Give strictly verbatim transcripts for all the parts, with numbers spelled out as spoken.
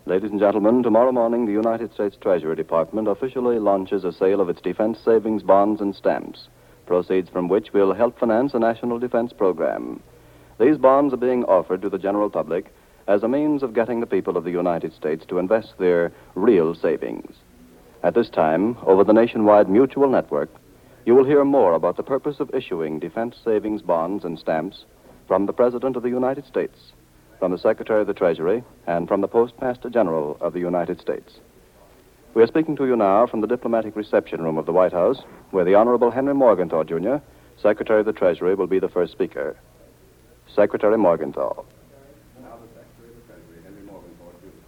Ladies and gentlemen, tomorrow morning the United States Treasury Department officially launches a sale of its defense savings bonds and stamps, proceeds from which will help finance a national defense program. These bonds are being offered to the general public as a means of getting the people of the United States to invest their real savings. At this time, over the nationwide mutual network, you will hear more about the purpose of issuing defense savings bonds and stamps from the President of the United States, from the Secretary of the Treasury, and from the Postmaster General of the United States. We are speaking to you now from the diplomatic reception room of the White House, where the Honorable Henry Morgenthau, Junior, Secretary of the Treasury, will be the first speaker. Secretary Morgenthau. Now the Secretary of the Treasury, Henry Morgenthau, Junior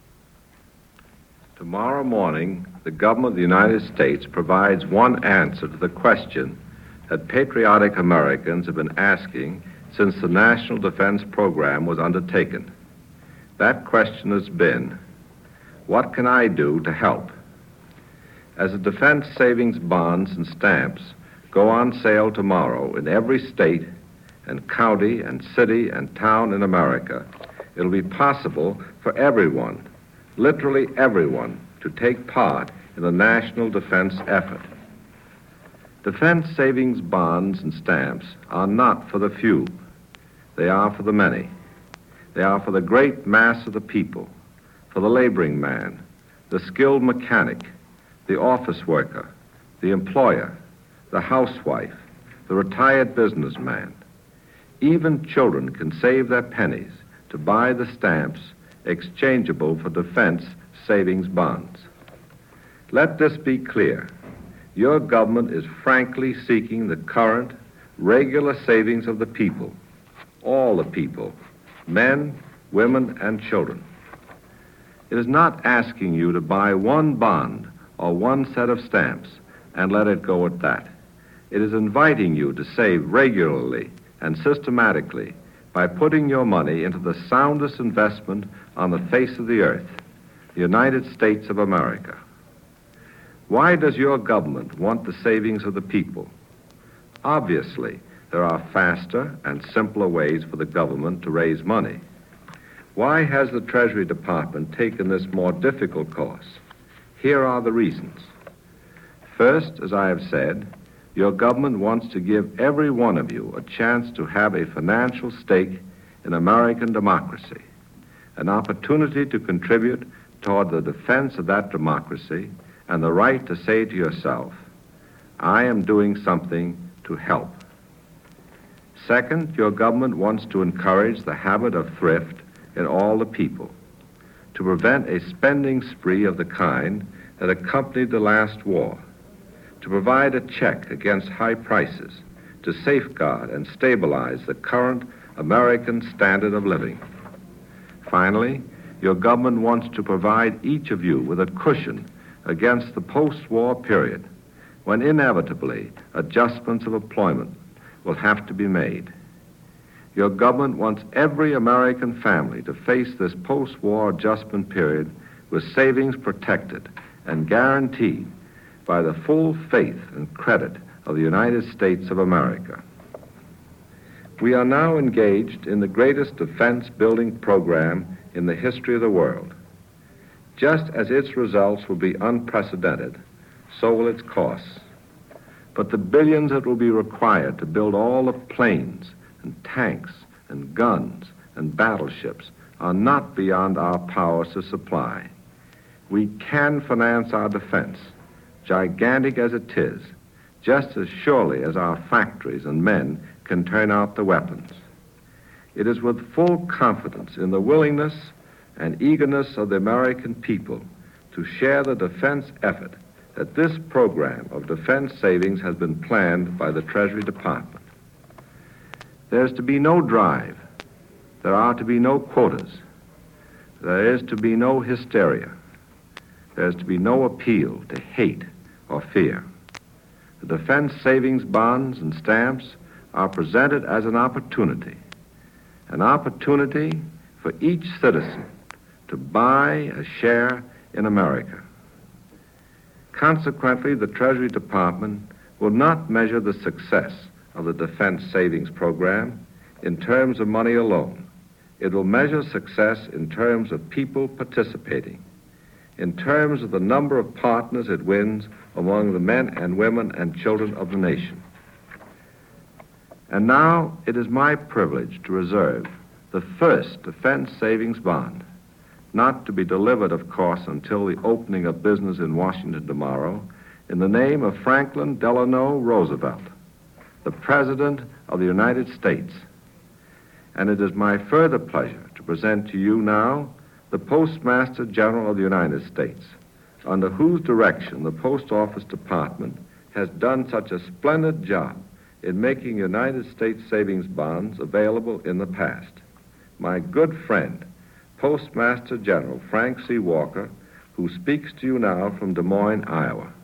Tomorrow morning, the government of the United States provides one answer to the question that patriotic Americans have been asking since the National Defense Program was undertaken. That question has been, what can I do to help? As the defense savings bonds and stamps go on sale tomorrow in every state and county and city and town in America, it'll be possible for everyone, literally everyone, to take part in the national defense effort. Defense savings bonds and stamps are not for the few. They are for the many. They are for the great mass of the people, for the laboring man, the skilled mechanic, the office worker, the employer, the housewife, the retired businessman. Even children can save their pennies to buy the stamps exchangeable for defense savings bonds. Let this be clear. Your government is frankly seeking the current, regular savings of the people, all the people, men, women, and children. It is not asking you to buy one bond or one set of stamps and let it go at that. It is inviting you to save regularly and systematically by putting your money into the soundest investment on the face of the earth, the United States of America. Why does your government want the savings of the people? Obviously, there are faster and simpler ways for the government to raise money. Why has the Treasury Department taken this more difficult course? Here are the reasons. First, as I have said, your government wants to give every one of you a chance to have a financial stake in American democracy, an opportunity to contribute toward the defense of that democracy and the right to say to yourself, I am doing something to help. Second, your government wants to encourage the habit of thrift in all the people, to prevent a spending spree of the kind that accompanied the last war, to provide a check against high prices, to safeguard and stabilize the current American standard of living. Finally, your government wants to provide each of you with a cushion against the post-war period, when inevitably adjustments of employment will have to be made. Your government wants every American family to face this post-war adjustment period with savings protected and guaranteed by the full faith and credit of the United States of America. We are now engaged in the greatest defense building program in the history of the world. Just as its results will be unprecedented, so will its costs. But the billions that will be required to build all the planes and tanks and guns and battleships are not beyond our powers to supply. We can finance our defense, gigantic as it is, just as surely as our factories and men can turn out the weapons. It is with full confidence in the willingness and eagerness of the American people to share the defense effort that this program of defense savings has been planned by the Treasury Department. There is to be no drive. There are to be no quotas. There is to be no hysteria. There is to be no appeal to hate or fear. The defense savings bonds and stamps are presented as an opportunity, an opportunity for each citizen to buy a share in America. Consequently, the Treasury Department will not measure the success of the defense savings program in terms of money alone. It will measure success in terms of people participating, in terms of the number of partners it wins among the men and women and children of the nation. And now it is my privilege to reserve the first defense savings bond, not to be delivered, of course, until the opening of business in Washington tomorrow, in the name of Franklin Delano Roosevelt, the President of the United States. And it is my further pleasure to present to you now the Postmaster General of the United States, under whose direction the Post Office Department has done such a splendid job in making United States savings bonds available in the past. My good friend, Postmaster General Frank C. Walker, who speaks to you now from Des Moines, Iowa.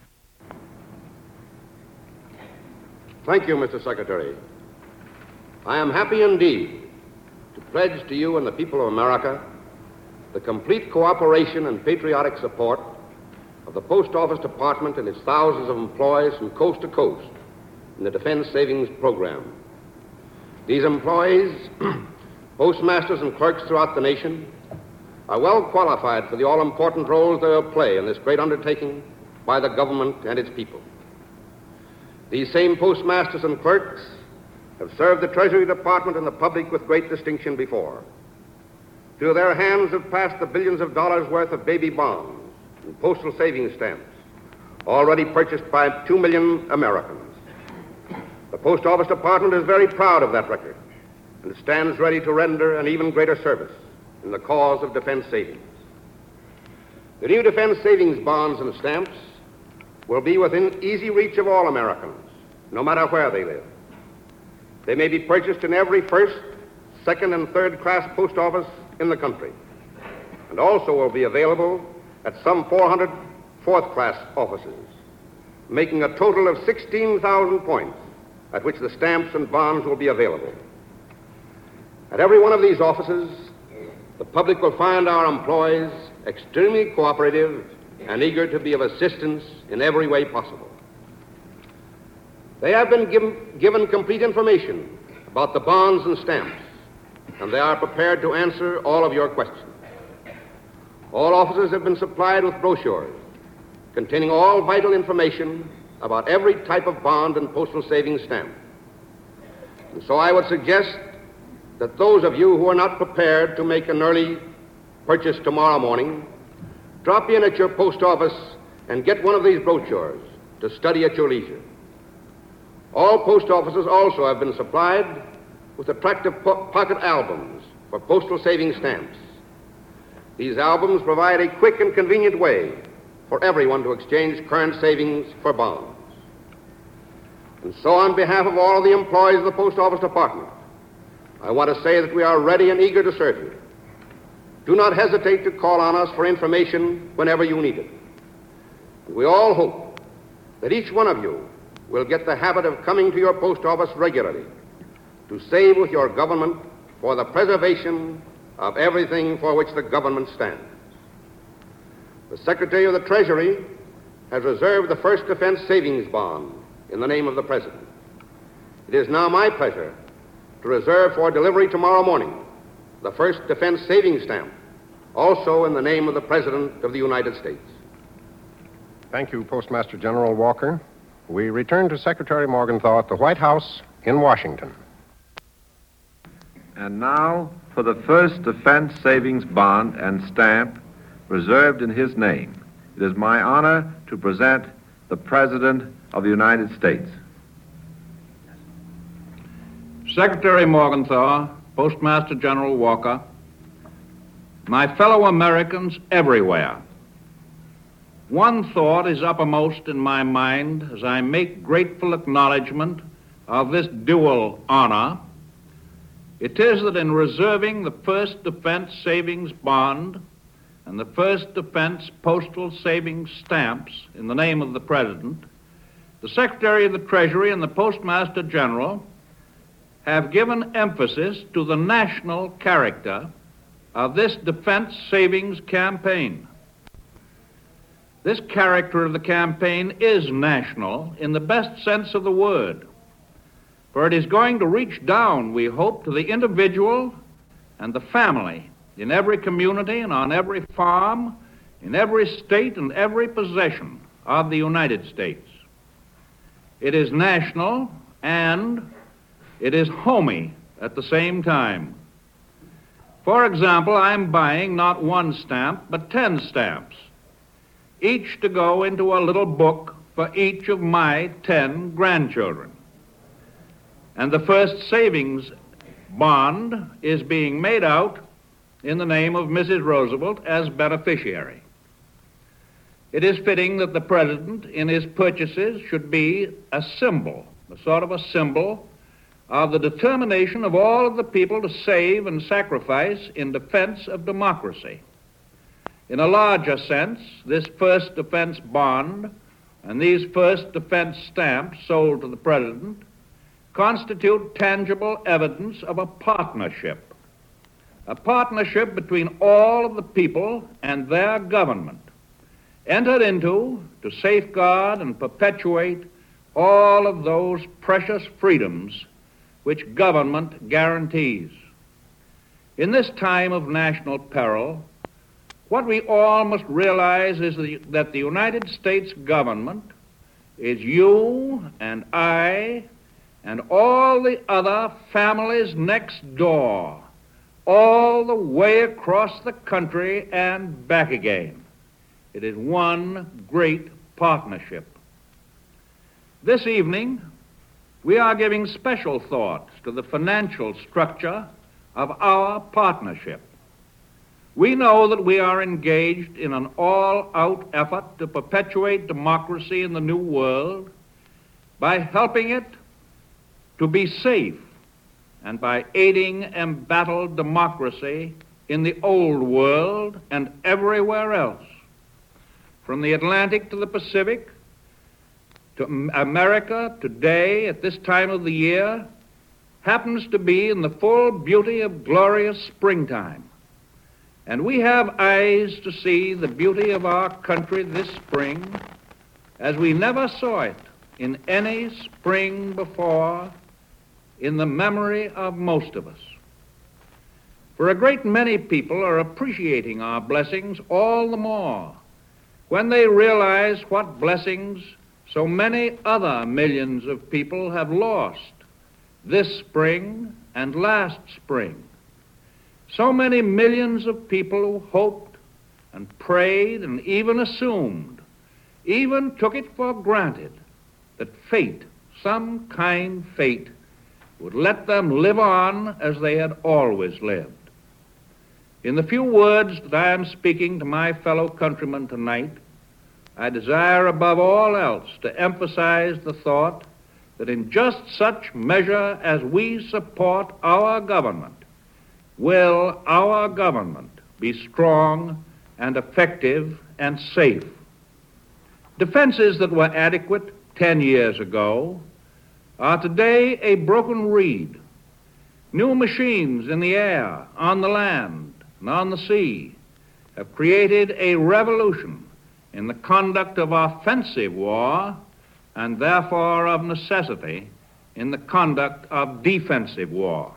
Thank you, Mister Secretary. I am happy indeed to pledge to you and the people of America the complete cooperation and patriotic support of the Post Office Department and its thousands of employees from coast to coast in the Defense Savings Program. These employees, postmasters and clerks throughout the nation, are well qualified for the all-important roles they will play in this great undertaking by the government and its people. These same postmasters and clerks have served the Treasury Department and the public with great distinction before. Through their hands have passed the billions of dollars worth of baby bonds and postal savings stamps, already purchased by two million Americans. The Post Office Department is very proud of that record and stands ready to render an even greater service in the cause of defense savings. The new defense savings bonds and stamps will be within easy reach of all Americans, no matter where they live. They may be purchased in every first, second, and third-class post office in the country, and also will be available at some four hundred fourth-class offices, making a total of sixteen thousand points at which the stamps and bonds will be available. At every one of these offices, the public will find our employees extremely cooperative and eager to be of assistance in every way possible. They have been given, given complete information about the bonds and stamps, and they are prepared to answer all of your questions. All offices have been supplied with brochures containing all vital information about every type of bond and postal savings stamp. And so I would suggest that those of you who are not prepared to make an early purchase tomorrow morning, drop in at your post office and get one of these brochures to study at your leisure. All post offices also have been supplied with attractive po- pocket albums for postal savings stamps. These albums provide a quick and convenient way for everyone to exchange current savings for bonds. And so on behalf of all of the employees of the Post Office Department, I want to say that we are ready and eager to serve you. Do not hesitate to call on us for information whenever you need it. And we all hope that each one of you will get the habit of coming to your post office regularly to save with your government for the preservation of everything for which the government stands. The Secretary of the Treasury has reserved the first defense savings bond in the name of the President. It is now my pleasure to reserve for delivery tomorrow morning the first defense savings stamp, also in the name of the President of the United States. Thank you, Postmaster General Walker. We return to Secretary Morgenthau at the White House in Washington. And now for the first defense savings bond and stamp reserved in his name. It is my honor to present the President of the United States. Secretary Morgenthau, Postmaster General Walker, my fellow Americans everywhere, one thought is uppermost in my mind as I make grateful acknowledgement of this dual honor. It is that in reserving the first defense savings bond and the first defense postal savings stamps in the name of the President, the Secretary of the Treasury and the Postmaster General have given emphasis to the national character of this defense savings campaign. This character of the campaign is national in the best sense of the word, for it is going to reach down, we hope, to the individual and the family in every community and on every farm, in every state and every possession of the United States. It is national and it is homey at the same time. For example, I'm buying not one stamp, but ten stamps, each to go into a little book for each of my ten grandchildren. And the first savings bond is being made out in the name of Missus Roosevelt as beneficiary. It is fitting that the President in his purchases should be a symbol, a sort of a symbol of the determination of all of the people to save and sacrifice in defense of democracy. In a larger sense, this first defense bond and these first defense stamps sold to the President constitute tangible evidence of a partnership, a partnership between all of the people and their government, entered into to safeguard and perpetuate all of those precious freedoms which government guarantees. In this time of national peril, what we all must realize is the, that the United States government is you and I and all the other families next door, all the way across the country and back again. It is one great partnership. This evening, we are giving special thoughts to the financial structure of our partnership. We know that we are engaged in an all-out effort to perpetuate democracy in the New World by helping it to be safe and by aiding embattled democracy in the Old World and everywhere else. From the Atlantic to the Pacific, to America today at this time of the year happens to be in the full beauty of glorious springtime. And we have eyes to see the beauty of our country this spring as we never saw it in any spring before in the memory of most of us. For a great many people are appreciating our blessings all the more when they realize what blessings so many other millions of people have lost this spring and last spring. So many millions of people who hoped and prayed and even assumed, even took it for granted, that fate, some kind fate, would let them live on as they had always lived. In the few words that I am speaking to my fellow countrymen tonight, I desire above all else to emphasize the thought that in just such measure as we support our government, will our government be strong and effective and safe. Defenses that were adequate ten years ago are today a broken reed. New machines in the air, on the land, and on the sea have created a revolution in the conduct of offensive war, and therefore of necessity in the conduct of defensive war.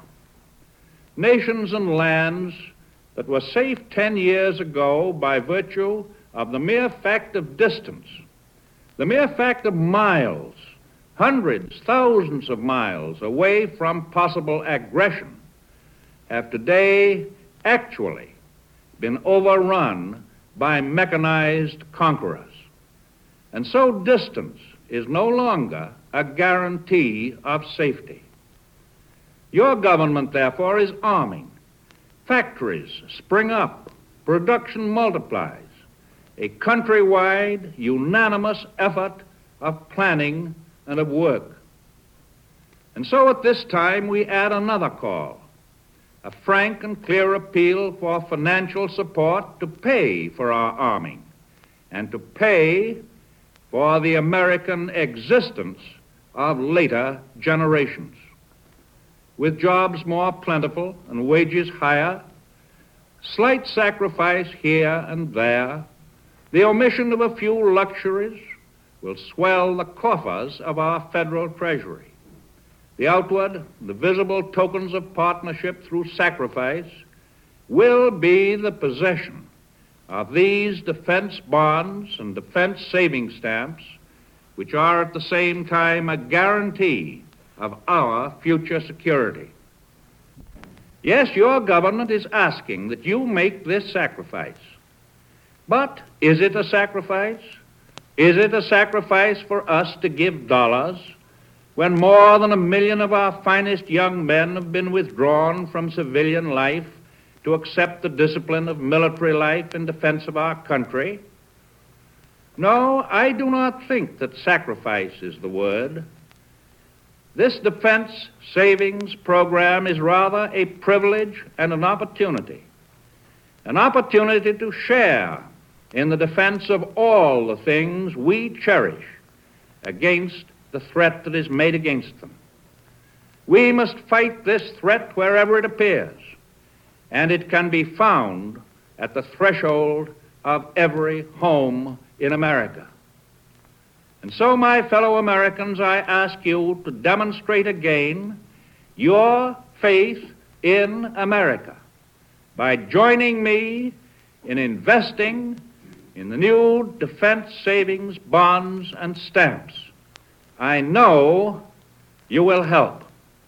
Nations and lands that were safe ten years ago by virtue of the mere fact of distance, the mere fact of miles, hundreds, thousands of miles away from possible aggression, have today actually been overrun by mechanized conquerors. And so distance is no longer a guarantee of safety. Your government, therefore, is arming. Factories spring up, production multiplies, a countrywide, unanimous effort of planning and of work. And so at this time we add another call, a frank and clear appeal for financial support to pay for our arming and to pay for the American existence of later generations. With jobs more plentiful and wages higher, slight sacrifice here and there, the omission of a few luxuries will swell the coffers of our federal treasury. The outward, the visible tokens of partnership through sacrifice will be the possession of these defense bonds and defense savings stamps, which are at the same time a guarantee of our future security. Yes, your government is asking that you make this sacrifice. But is it a sacrifice? Is it a sacrifice for us to give dollars when more than a million of our finest young men have been withdrawn from civilian life to accept the discipline of military life in defense of our country? No, I do not think that sacrifice is the word. This defense savings program is rather a privilege and an opportunity, an opportunity to share in the defense of all the things we cherish against the threat that is made against them. We must fight this threat wherever it appears, and it can be found at the threshold of every home in America. And so, my fellow Americans, I ask you to demonstrate again your faith in America by joining me in investing in the new defense savings bonds and stamps. I know you will help.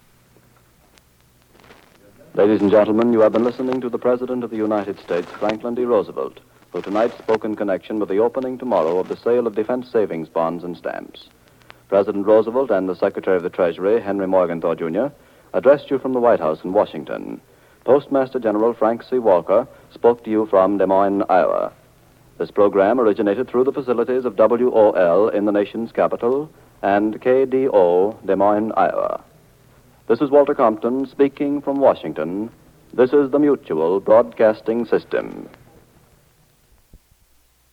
Ladies and gentlemen, you have been listening to the President of the United States, Franklin D. Roosevelt, who tonight spoke in connection with the opening tomorrow of the sale of defense savings bonds and stamps. President Roosevelt and the Secretary of the Treasury, Henry Morgenthau, Junior, addressed you from the White House in Washington. Postmaster General Frank C. Walker spoke to you from Des Moines, Iowa. This program originated through the facilities of W O L in the nation's capital and K D O, Des Moines, Iowa. This is Walter Compton speaking from Washington. This is the Mutual Broadcasting System.